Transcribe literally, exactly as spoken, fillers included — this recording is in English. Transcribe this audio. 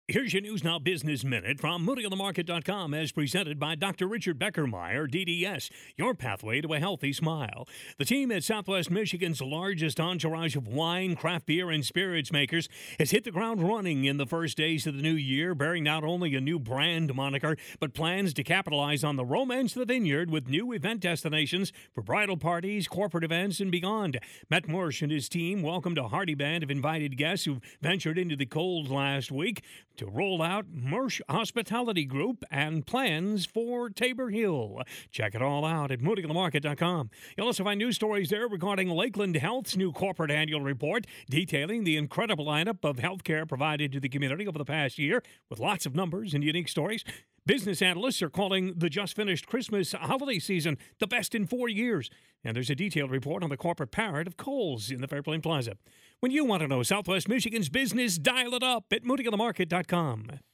Here's your News Now Business Minute from Moody On The Market dot com as presented by Doctor Richard Beckermeyer, D D S, your pathway to a healthy smile. The team at Southwest Michigan's largest entourage of wine, craft beer, and spirits makers has hit the ground running in the first days of the new year, bearing not only a new brand moniker, but plans to capitalize on the romance of the vineyard with new event destinations for bridal parties, corporate events, and beyond. Matt Marsh and his team welcomed a hearty band of invited guests who ventured into the cold last week to roll out Marsh Hospitality Group and plans for Tabor Hill. Check it all out at Moody On The Market dot com. You'll also find news stories there regarding Lakeland Health's new corporate annual report detailing the incredible lineup of healthcare provided to the community over the past year, with lots of numbers and unique stories. Business analysts are calling the just-finished Christmas holiday season the best in four years. And there's a detailed report on the corporate parent of Kohl's in the Fairplain Plaza. When you want to know Southwest Michigan's business, dial it up at Moody On The Market dot com.